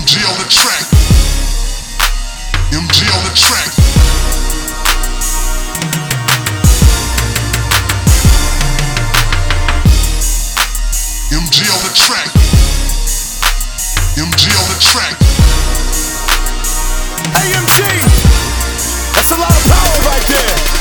MG on the track. MG on the track. MG on the track. MG on the track. AMG, that's a lot of power right there.